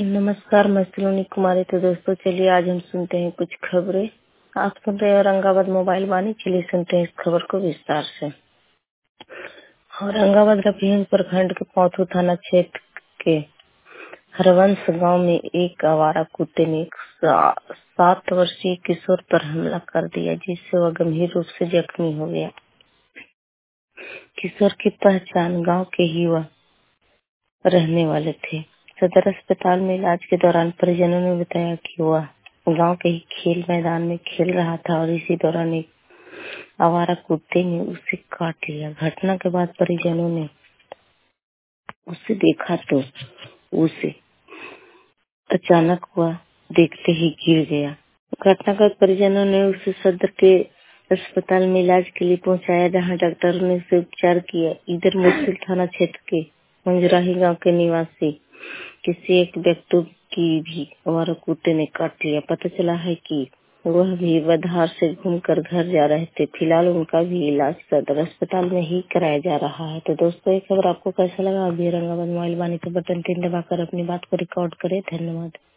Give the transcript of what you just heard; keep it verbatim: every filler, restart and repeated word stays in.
नमस्कार, मैं सलोनी कुमारी। तो दोस्तों चलिए आज हम सुनते हैं कुछ खबरें। आप सुन रहे हैं औरंगाबाद मोबाइल वाणी। चलिए सुनते हैं इस खबर को विस्तार से। औरंगाबाद रफीगंज प्रखंड के पौथू थाना क्षेत्र के हरवंश गांव में एक आवारा कुत्ते ने एक सा- सात वर्षीय किशोर पर हमला कर दिया, जिससे वह गंभीर रूप से जख्मी हो गया। किशोर की पहचान गांव के ही वह रहने वाले थे। सदर अस्पताल में इलाज के दौरान परिजनों ने बताया कि वह गांव के ही खेल मैदान में खेल रहा था और इसी दौरान एक आवारा कुत्ते ने उसे काट लिया। घटना के बाद परिजनों ने उसे देखा तो उसे अचानक वह देखते ही गिर गया। घटना के बाद परिजनों ने उसे सदर के अस्पताल में इलाज के लिए पहुंचाया, जहां डॉक्टरों ने उसे उपचार किया। इधर मुश्किल थाना क्षेत्र के मंजराही गांव के निवासी किसी एक व्यक्ति की भी आवारा कुत्ते ने काट लिया। पता चला है कि वह भी बधार से घूमकर घर जा रहे थे। फिलहाल उनका भी इलाज सदर अस्पताल में ही कराया जा रहा है। तो दोस्तों, ये खबर आपको कैसा लगा? अभी औरंगाबाद मोबाइल वाणी के बटन तीन दबाकर अपनी बात को रिकॉर्ड करें। धन्यवाद।